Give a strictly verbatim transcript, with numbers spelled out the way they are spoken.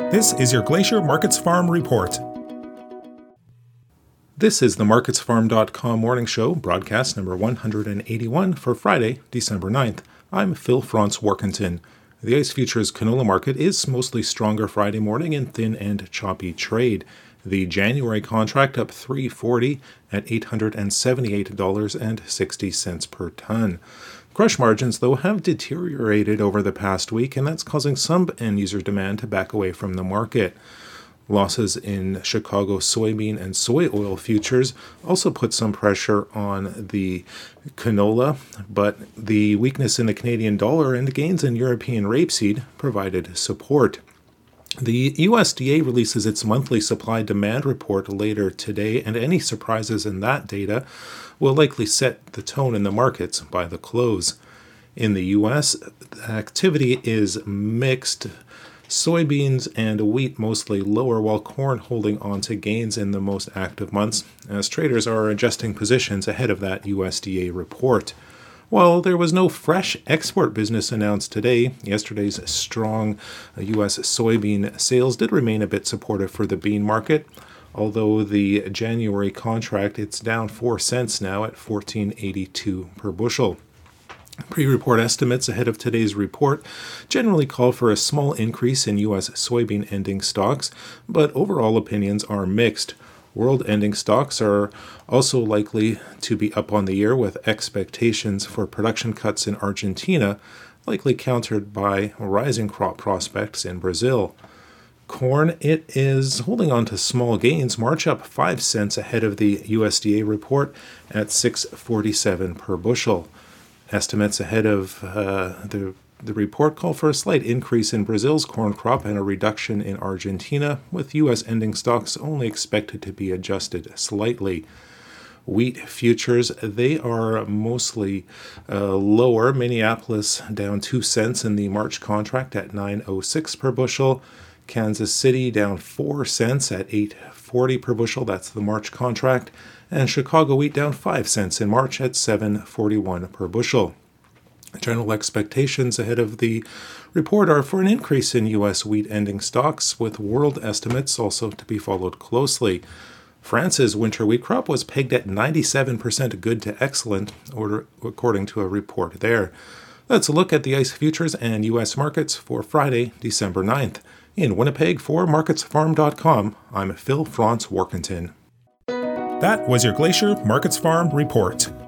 This is your Glacier Markets Farm Report. This is the markets farm dot com morning show, broadcast number one hundred eighty-one for Friday, December ninth. I'm Phil Franz Warkentin. The ICE Futures canola market is mostly stronger Friday morning in thin and choppy trade. The January contract up three forty at eight hundred seventy-eight dollars and sixty cents per ton. Crush margins, though, have deteriorated over the past week, and that's causing some end-user demand to back away from the market. Losses in Chicago soybean and soy oil futures also put some pressure on the canola, but the weakness in the Canadian dollar and gains in European rapeseed provided support. The U S D A releases its monthly supply-demand report later today, and any surprises in that data will likely set the tone in the markets by the close. In the U S, activity is mixed. Soybeans and wheat mostly lower, while corn holding on to gains in the most active months, as traders are adjusting positions ahead of that U S D A report. While there was no fresh export business announced today, yesterday's strong U S soybean sales did remain a bit supportive for the bean market. Although the January contract, it's down four cents now at fourteen eighty-two per bushel. Pre-report estimates ahead of today's report generally call for a small increase in U S soybean ending stocks, but overall opinions are mixed. World ending stocks are also likely to be up on the year, with expectations for production cuts in Argentina likely countered by rising crop prospects in Brazil. Corn, it is holding on to small gains. March up five cents ahead of the U S D A report at six forty-seven per bushel. Estimates ahead of uh, the The report call for a slight increase in Brazil's corn crop and a reduction in Argentina, with U S ending stocks only expected to be adjusted slightly. Wheat futures, they are mostly uh, lower. Minneapolis down two cents in the March contract at nine oh six per bushel. Kansas City down four cents at eight forty per bushel. That's the March contract. And Chicago wheat down five cents in March at seven forty-one per bushel. General expectations ahead of the report are for an increase in U S wheat ending stocks, with world estimates also to be followed closely. France's winter wheat crop was pegged at ninety-seven percent good to excellent, order, according to a report there. That's a look at the ICE futures and U S markets for Friday, December ninth. In Winnipeg for markets farm dot com, I'm Phil Franz Warkentin. That was your Glacier Markets Farm Report.